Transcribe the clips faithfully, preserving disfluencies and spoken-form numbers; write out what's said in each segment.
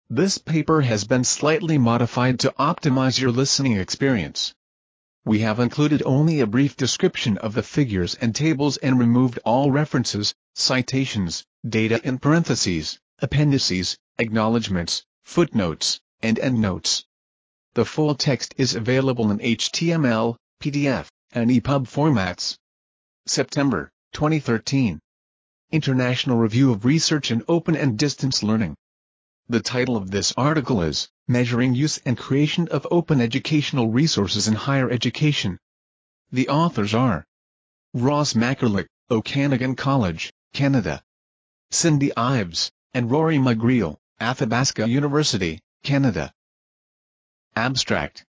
This paper has been slightly modified to optimize your listening experience. We have included only a brief description of the figures and tables and removed all references, citations, data in parentheses, appendices, acknowledgments, footnotes, and endnotes. The full text is available in H T M L, P D F, and E P U B formats. September twenty thirteen. International Review of Research in Open and Distance Learning. The title of this article is, Measuring Use and Creation of Open Educational Resources in Higher Education. The authors are Ross Makerlich, Okanagan College, Canada; Cindy Ives and Rory McGreal, Athabasca University, Canada. Abstract.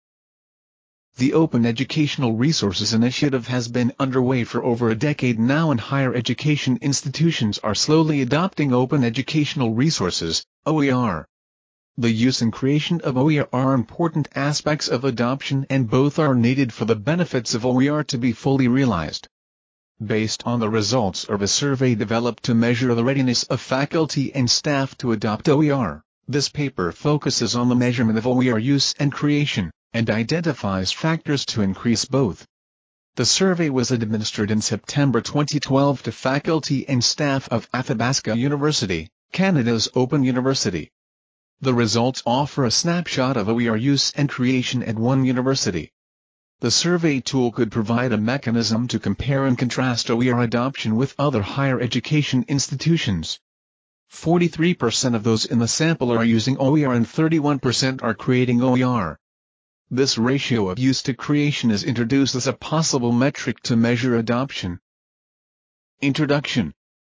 The Open Educational Resources Initiative has been underway for over a decade now, and higher education institutions are slowly adopting open educational resources, O E R. The use and creation of O E R are important aspects of adoption, and both are needed for the benefits of O E R to be fully realized. Based on the results of a survey developed to measure the readiness of faculty and staff to adopt O E R, this paper focuses on the measurement of O E R use and creation, and identifies factors to increase both. The survey was administered in September twenty twelve to faculty and staff of Athabasca University, Canada's Open University. The results offer a snapshot of O E R use and creation at one university. The survey tool could provide a mechanism to compare and contrast O E R adoption with other higher education institutions. forty-three percent of those in the sample are using O E R and thirty-one percent are creating O E R. This ratio of use to creation is introduced as a possible metric to measure adoption. Introduction.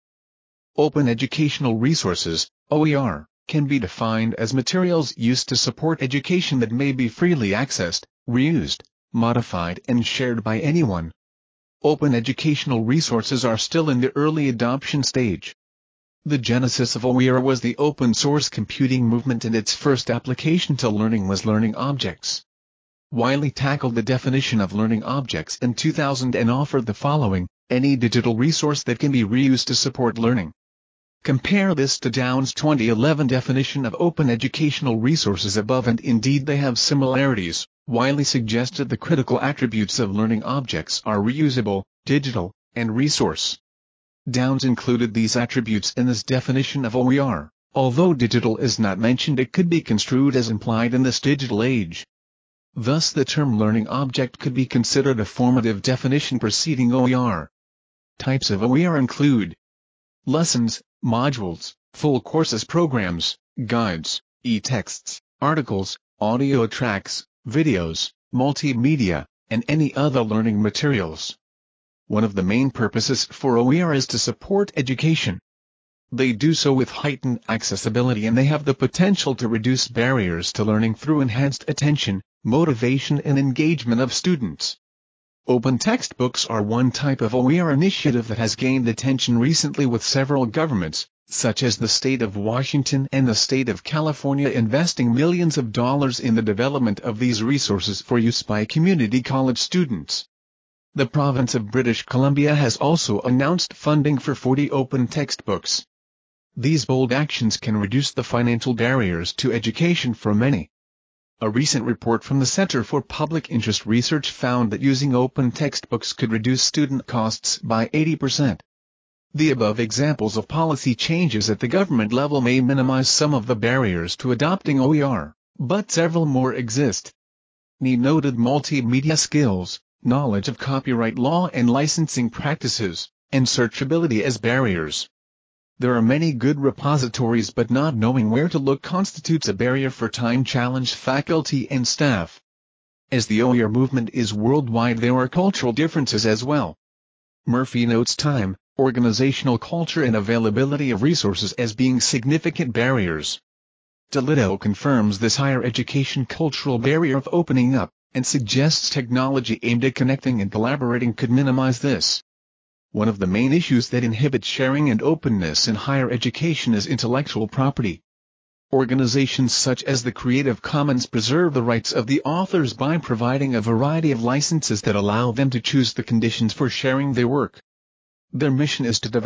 Open educational resources, O E R, can be defined as materials used to support education that may be freely accessed, reused, modified and shared by anyone. Open educational resources are still in the early adoption stage. The genesis of O E R was the open source computing movement, and its first application to learning was learning objects. Wiley tackled the definition of learning objects in two thousand and offered the following: any digital resource that can be reused to support learning. Compare this to Downes' twenty eleven definition of open educational resources above, and indeed they have similarities. Wiley suggested the critical attributes of learning objects are reusable, digital, and resource. Downes included these attributes in this definition of O E R. Although digital is not mentioned, it could be construed as implied in this digital age. Thus the term learning object could be considered a formative definition preceding O E R. Types of O E R include lessons, modules, full courses, programs, guides, e-texts, articles, audio tracks, videos, multimedia, and any other learning materials. One of the main purposes for O E R is to support education. They do so with heightened accessibility, and they have the potential to reduce barriers to learning through enhanced attention, motivation and engagement of students. Open textbooks are one type of O E R initiative that has gained attention recently, with several governments, such as the state of Washington and the state of California, investing millions of dollars in the development of these resources for use by community college students. The province of British Columbia has also announced funding for forty open textbooks. These bold actions can reduce the financial barriers to education for many. A recent report from the Center for Public Interest Research found that using open textbooks could reduce student costs by eighty percent. The above examples of policy changes at the government level may minimize some of the barriers to adopting O E R, but several more exist. Need noted multimedia skills, knowledge of copyright law and licensing practices, and searchability as barriers. There are many good repositories, but not knowing where to look constitutes a barrier for time-challenged faculty and staff. As the O E R movement is worldwide, there are cultural differences as well. Murphy notes time, organizational culture and availability of resources as being significant barriers. Delitto confirms this higher education cultural barrier of opening up, and suggests technology aimed at connecting and collaborating could minimize this. One of the main issues that inhibits sharing and openness in higher education is intellectual property. Organizations such as the Creative Commons preserve the rights of the authors by providing a variety of licenses that allow them to choose the conditions for sharing their work. Their mission is to develop,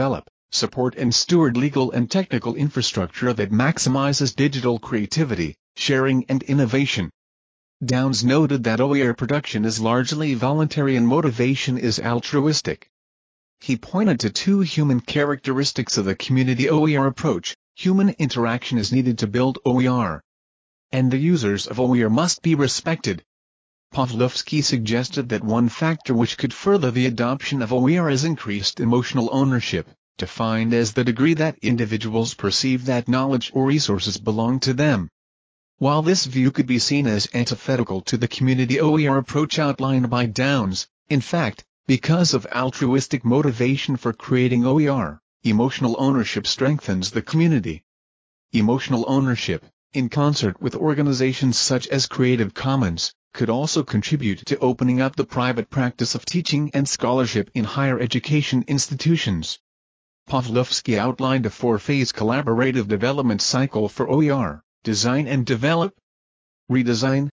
support and steward legal and technical infrastructure that maximizes digital creativity, sharing and innovation. Downs noted that O E R production is largely voluntary and motivation is altruistic. He pointed to two human characteristics of the community O E R approach: human interaction is needed to build O E R, and the users of O E R must be respected. Pawlowski suggested that one factor which could further the adoption of O E R is increased emotional ownership, defined as the degree that individuals perceive that knowledge or resources belong to them. While this view could be seen as antithetical to the community O E R approach outlined by Downs, in fact, because of altruistic motivation for creating O E R, emotional ownership strengthens the community. Emotional ownership, in concert with organizations such as Creative Commons, could also contribute to opening up the private practice of teaching and scholarship in higher education institutions. Pawlowski outlined a four-phase collaborative development cycle for O E R: design and develop, redesign,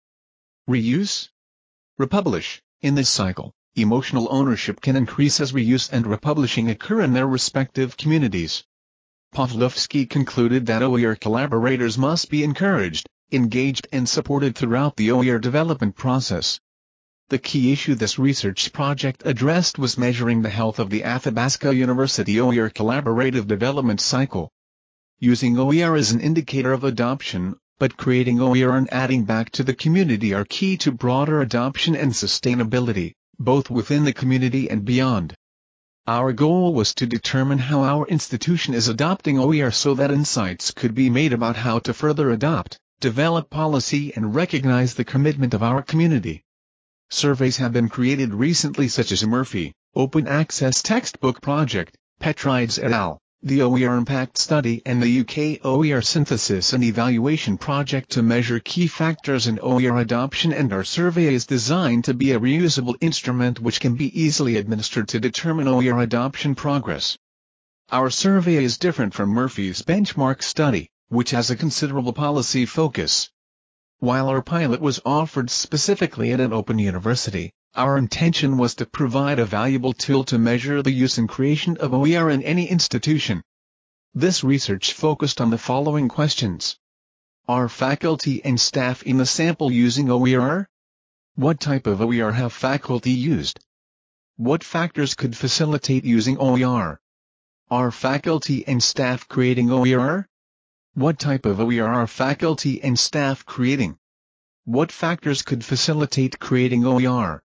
reuse, republish. In this cycle, emotional ownership can increase as reuse and republishing occur in their respective communities. Pawlowski concluded that O E R collaborators must be encouraged, engaged and supported throughout the O E R development process. The key issue this research project addressed was measuring the health of the Athabasca University O E R collaborative development cycle. Using O E R as an indicator of adoption, but creating O E R and adding back to the community are key to broader adoption and sustainability, both within the community and beyond. Our goal was to determine how our institution is adopting O E R so that insights could be made about how to further adopt, develop policy and recognize the commitment of our community. Surveys have been created recently such as Murphy, Open Access Textbook Project, Petrides et al., the O E R Impact Study and the U K O E R Synthesis and Evaluation Project to measure key factors in O E R adoption, and our survey is designed to be a reusable instrument which can be easily administered to determine O E R adoption progress. Our survey is different from Murphy's benchmark study, which has a considerable policy focus. While our pilot was offered specifically at an open university, our intention was to provide a valuable tool to measure the use and creation of O E R in any institution. This research focused on the following questions. Are faculty and staff in the sample using O E R? What type of O E R have faculty used? What factors could facilitate using O E R? Are faculty and staff creating O E R? What type of O E R are faculty and staff creating? What factors could facilitate creating O E R?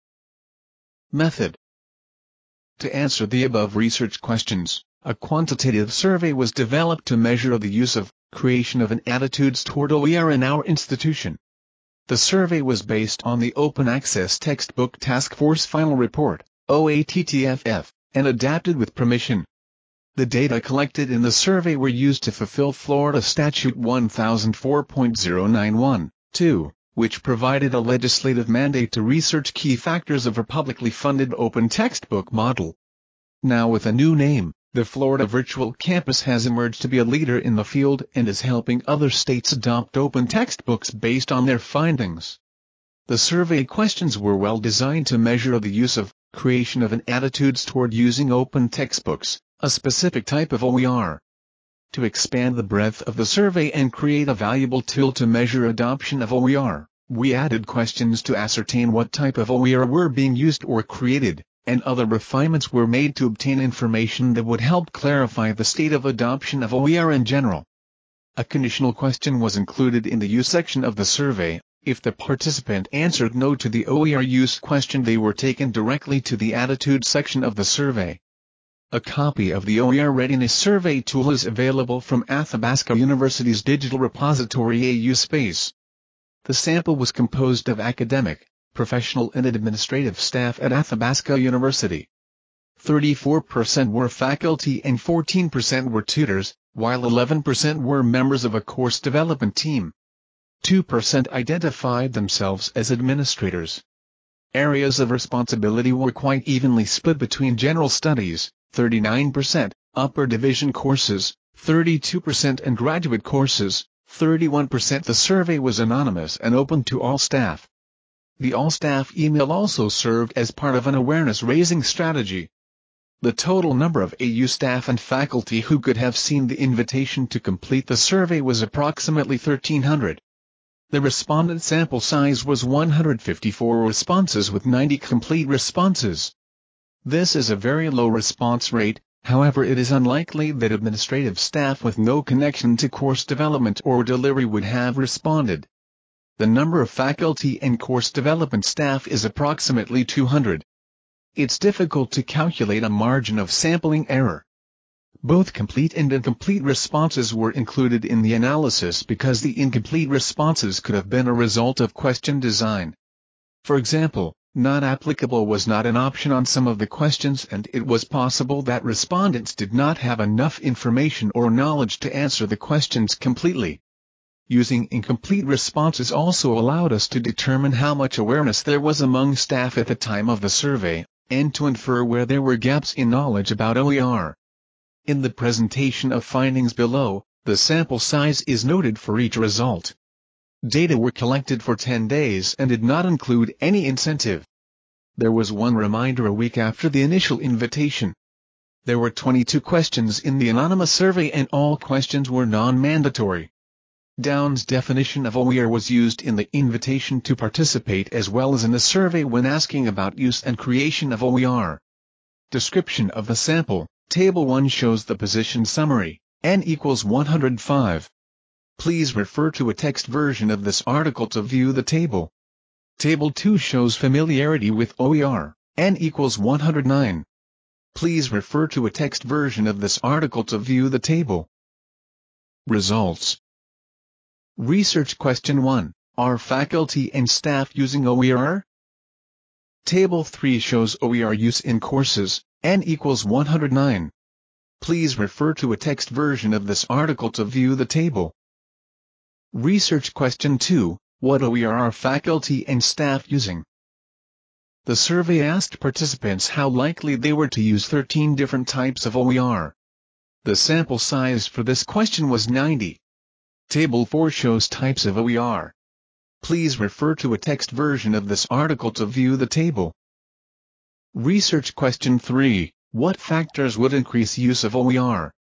Method. To answer the above research questions, a quantitative survey was developed to measure the use of, creation of and attitudes toward O E R in our institution. The survey was based on the Open Access Textbook Task Force Final Report, O A T T F F, and adapted with permission. The data collected in the survey were used to fulfill Florida Statute one thousand four point oh nine one, two, which provided a legislative mandate to research key factors of a publicly funded open textbook model. Now with a new name, the Florida Virtual Campus has emerged to be a leader in the field and is helping other states adopt open textbooks based on their findings. The survey questions were well designed to measure the use of, creation of and attitudes toward using open textbooks, a specific type of O E R. To expand the breadth of the survey and create a valuable tool to measure adoption of O E R, we added questions to ascertain what type of O E R were being used or created, and other refinements were made to obtain information that would help clarify the state of adoption of O E R in general. A conditional question was included in the use section of the survey. If the participant answered no to the O E R use question, they were taken directly to the attitude section of the survey. A copy of the O E R Readiness Survey tool is available from Athabasca University's digital repository A U Space. The sample was composed of academic, professional and administrative staff at Athabasca University. thirty-four percent were faculty and fourteen percent were tutors, while eleven percent were members of a course development team. two percent identified themselves as administrators. Areas of responsibility were quite evenly split between general studies, thirty-nine percent, upper division courses, thirty-two percent and graduate courses, thirty-one percent. The survey was anonymous and open to all staff. The all-staff email also served as part of an awareness-raising strategy. The total number of A U staff and faculty who could have seen the invitation to complete the survey was approximately thirteen hundred. The respondent sample size was one hundred fifty-four responses with ninety complete responses. This is a very low response rate, however it is unlikely that administrative staff with no connection to course development or delivery would have responded. The number of faculty and course development staff is approximately two hundred. It's difficult to calculate a margin of sampling error. Both complete and incomplete responses were included in the analysis because the incomplete responses could have been a result of question design. For example, not applicable was not an option on some of the questions, and it was possible that respondents did not have enough information or knowledge to answer the questions completely. Using incomplete responses also allowed us to determine how much awareness there was among staff at the time of the survey, and to infer where there were gaps in knowledge about O E R. In the presentation of findings below, the sample size is noted for each result. Data were collected for ten days and did not include any incentive. There was one reminder a week after the initial invitation. There were twenty-two questions in the anonymous survey and all questions were non-mandatory. Downes' definition of O E R was used in the invitation to participate as well as in the survey when asking about use and creation of O E R. Description of the sample. Table one shows the position summary, N equals one hundred five. Please refer to a text version of this article to view the table. Table two shows familiarity with O E R, N equals one hundred nine. Please refer to a text version of this article to view the table. Results. Research question one. Are faculty and staff using O E R? Table three shows O E R use in courses, N equals one hundred nine. Please refer to a text version of this article to view the table. Research question two. What O E R are faculty and staff using? The survey asked participants how likely they were to use thirteen different types of O E R. The sample size for this question was ninety. Table four shows types of O E R. Please refer to a text version of this article to view the table. Research question three. What factors would increase use of O E R?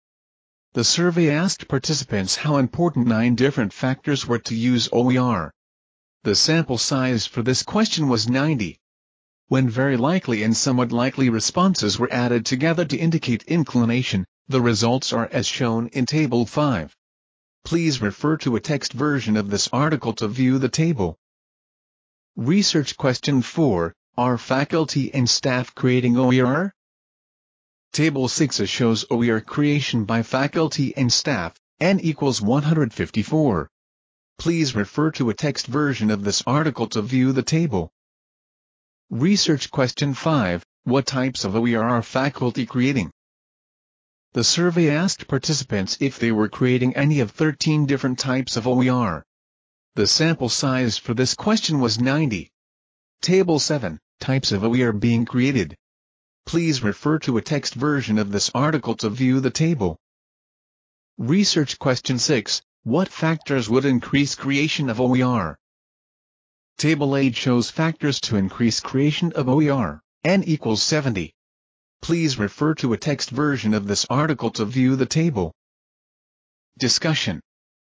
The survey asked participants how important nine different factors were to use O E R. The sample size for this question was ninety. When very likely and somewhat likely responses were added together to indicate inclination, the results are as shown in Table five. Please refer to a text version of this article to view the table. Research question four. Are faculty and staff creating O E R? Table six shows O E R creation by faculty and staff, N equals one hundred fifty-four. Please refer to a text version of this article to view the table. Research question five. What types of O E R are faculty creating? The survey asked participants if they were creating any of thirteen different types of O E R. The sample size for this question was ninety. Table seven. Types of O E R being created. Please refer to a text version of this article to view the table. Research question six. What factors would increase creation of O E R? Table eight shows factors to increase creation of O E R, N equals seventy. Please refer to a text version of this article to view the table. Discussion.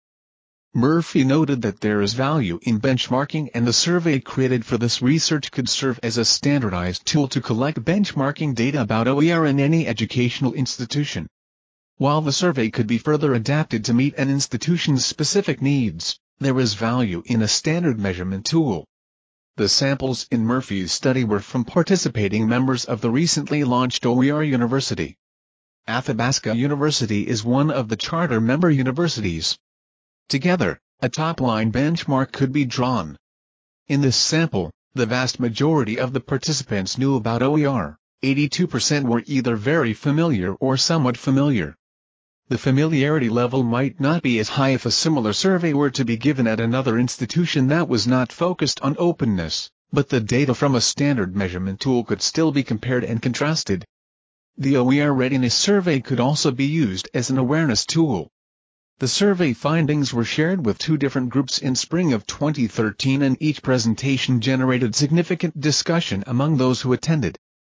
Murphy noted that there is value in benchmarking and the survey created for this research could serve as a standardized tool to collect benchmarking data about O E R in any educational institution. While the survey could be further adapted to meet an institution's specific needs, there is value in a standard measurement tool. The samples in Murphy's study were from participating members of the recently launched O E R University. Athabasca University is one of the charter member universities. Together, a top-line benchmark could be drawn. In this sample, the vast majority of the participants knew about O E R, eighty-two percent were either very familiar or somewhat familiar. The familiarity level might not be as high if a similar survey were to be given at another institution that was not focused on openness, but the data from a standard measurement tool could still be compared and contrasted. The O E R Readiness Survey could also be used as an awareness tool. The survey findings were shared with two different groups in spring of twenty thirteen and each presentation generated significant discussion among those who attended.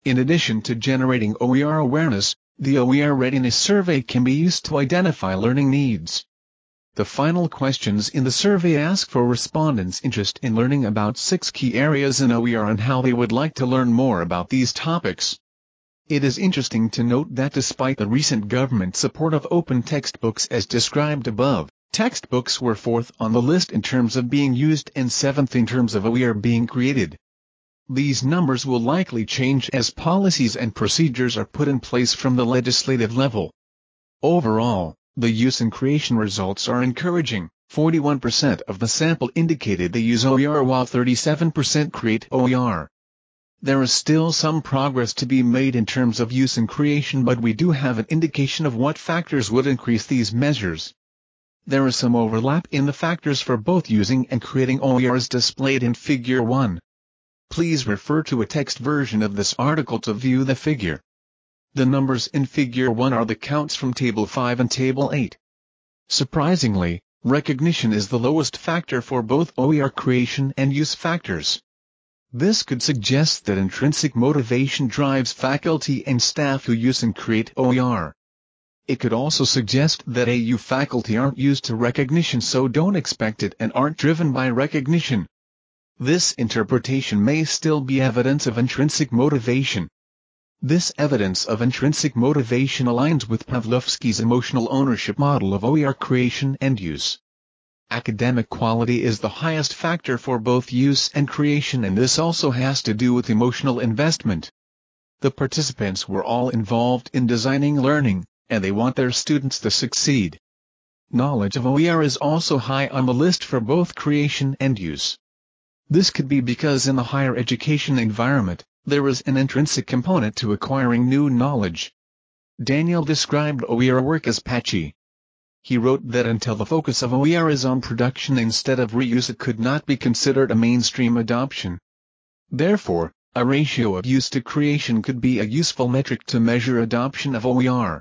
In addition to generating O E R awareness, the O E R Readiness Survey can be used to identify learning needs. The final questions in the survey ask for respondents' interest in learning about six key areas in O E R and how they would like to learn more about these topics. It is interesting to note that despite the recent government support of open textbooks as described above, textbooks were fourth on the list in terms of being used and seventh in terms of O E R being created. These numbers will likely change as policies and procedures are put in place from the legislative level. Overall, the use and creation results are encouraging. forty-one percent of the sample indicated they use O E R while thirty-seven percent create O E R. There is still some progress to be made in terms of use and creation, but we do have an indication of what factors would increase these measures. There is some overlap in the factors for both using and creating O E R as displayed in Figure one. Please refer to a text version of this article to view the figure. The numbers in Figure one are the counts from Table five and Table eight. Surprisingly, recognition is the lowest factor for both O E R creation and use factors. This could suggest that intrinsic motivation drives faculty and staff who use and create O E R. It could also suggest that A U faculty aren't used to recognition, so don't expect it, and aren't driven by recognition. This interpretation may still be evidence of intrinsic motivation. This evidence of intrinsic motivation aligns with Pavlovsky's emotional ownership model of O E R creation and use. Academic quality is the highest factor for both use and creation, and this also has to do with emotional investment. The participants were all involved in designing learning, and they want their students to succeed. Knowledge of O E R is also high on the list for both creation and use. This could be because in the higher education environment, there is an intrinsic component to acquiring new knowledge. Daniel described O E R work as patchy. He wrote that until the focus of O E R is on production instead of reuse, it could not be considered a mainstream adoption. Therefore, a ratio of use to creation could be a useful metric to measure adoption of O E R.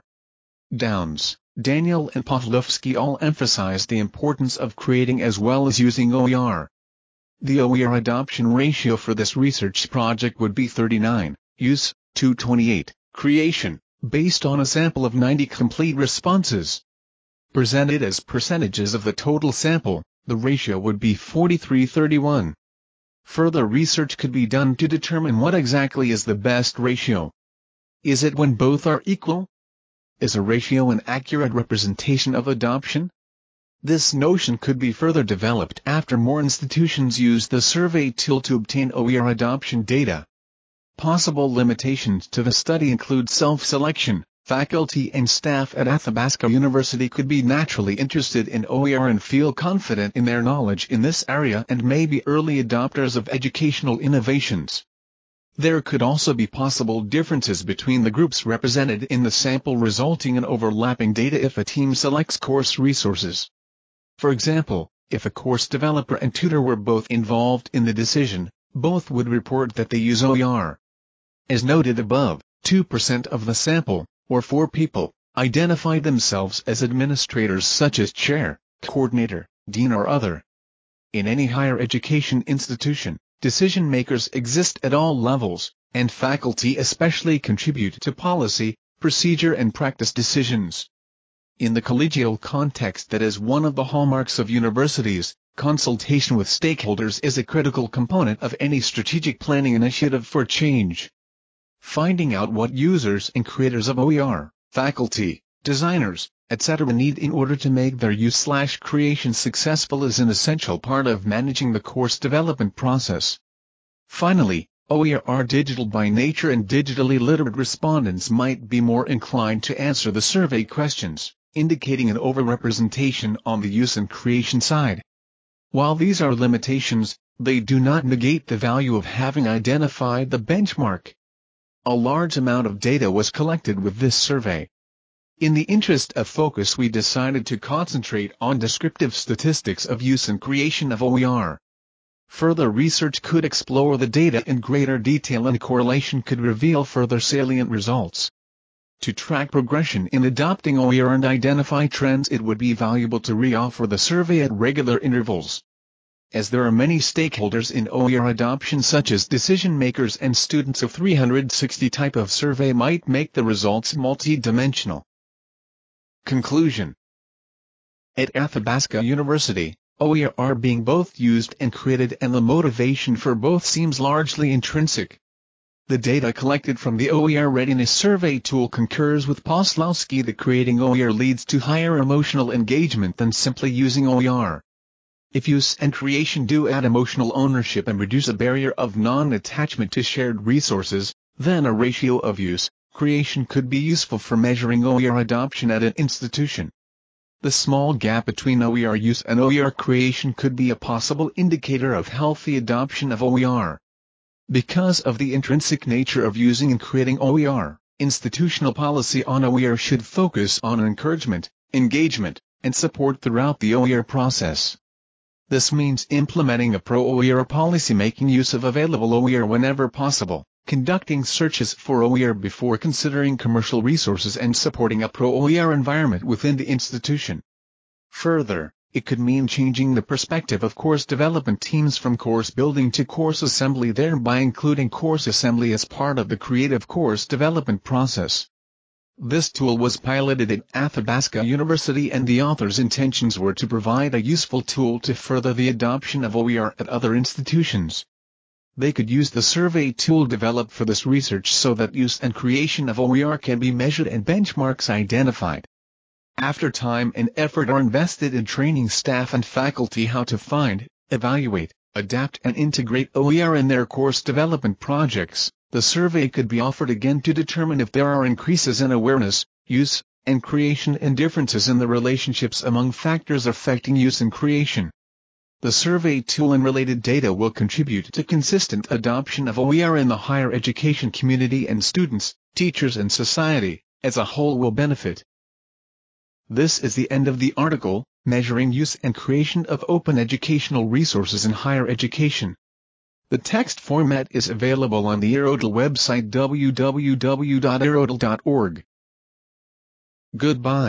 Downs, Daniel and Pavlovsky all emphasized the importance of creating as well as using O E R. The O E R adoption ratio for this research project would be thirty-nine, use, two twenty-eight, creation, based on a sample of ninety complete responses. Presented as percentages of the total sample, the ratio would be forty-three thirty-one. Further research could be done to determine what exactly is the best ratio. Is it when both are equal? Is a ratio an accurate representation of adoption? This notion could be further developed after more institutions use the survey tool to obtain O E R adoption data. Possible limitations to the study include self-selection. Faculty and staff at Athabasca University could be naturally interested in O E R and feel confident in their knowledge in this area and may be early adopters of educational innovations. There could also be possible differences between the groups represented in the sample, resulting in overlapping data if a team selects course resources. For example, if a course developer and tutor were both involved in the decision, both would report that they use O E R. As noted above, two percent of the sample, or four people, identified themselves as administrators such as chair, coordinator, dean or other. In any higher education institution, decision makers exist at all levels, and faculty especially contribute to policy, procedure and practice decisions. In the collegial context that is one of the hallmarks of universities, consultation with stakeholders is a critical component of any strategic planning initiative for change. Finding out what users and creators of O E R, faculty, designers, et cetera need in order to make their use/creation successful is an essential part of managing the course development process. Finally, O E R are digital by nature, and digitally literate respondents might be more inclined to answer the survey questions, indicating an overrepresentation on the use and creation side. While these are limitations, they do not negate the value of having identified the benchmark. A large amount of data was collected with this survey. In the interest of focus, we decided to concentrate on descriptive statistics of use and creation of O E R. Further research could explore the data in greater detail, and correlation could reveal further salient results. To track progression in adopting O E R and identify trends, it would be valuable to re-offer the survey at regular intervals. as there are many stakeholders in O E R adoption such as decision makers and students. A three hundred sixty type of survey might make the results multi-dimensional. Conclusion. At Athabasca University, O E R are being both used and created, and the motivation for both seems largely intrinsic. The data collected from the O E R Readiness Survey tool concurs with Poslowski that creating O E R leads to higher emotional engagement than simply using O E R. If use and creation do add emotional ownership and reduce a barrier of non-attachment to shared resources, then a ratio of use, creation could be useful for measuring O E R adoption at an institution. The small gap between O E R use and O E R creation could be a possible indicator of healthy adoption of O E R. Because of the intrinsic nature of using and creating O E R, institutional policy on O E R should focus on encouragement, engagement, and support throughout the O E R process. This means implementing a pro-O E R policy, making use of available O E R whenever possible, conducting searches for O E R before considering commercial resources, and supporting a pro-O E R environment within the institution. Further, it could mean changing the perspective of course development teams from course building to course assembly, thereby including course assembly as part of the creative course development process. This tool was piloted at Athabasca University, and the author's intentions were to provide a useful tool to further the adoption of O E R at other institutions. They could use the survey tool developed for this research so that use and creation of O E R can be measured and benchmarks identified. After time and effort are invested in training staff and faculty how to find, evaluate, adapt and integrate O E R in their course development projects, the survey could be offered again to determine if there are increases in awareness, use, and creation, and differences in the relationships among factors affecting use and creation. The survey tool and related data will contribute to consistent adoption of O E R in the higher education community, and students, teachers and society as a whole will benefit. This is the end of the article, Measuring Use and Creation of Open Educational Resources in Higher Education. The text format is available on the EROTL website w w w dot erodl dot org. Goodbye.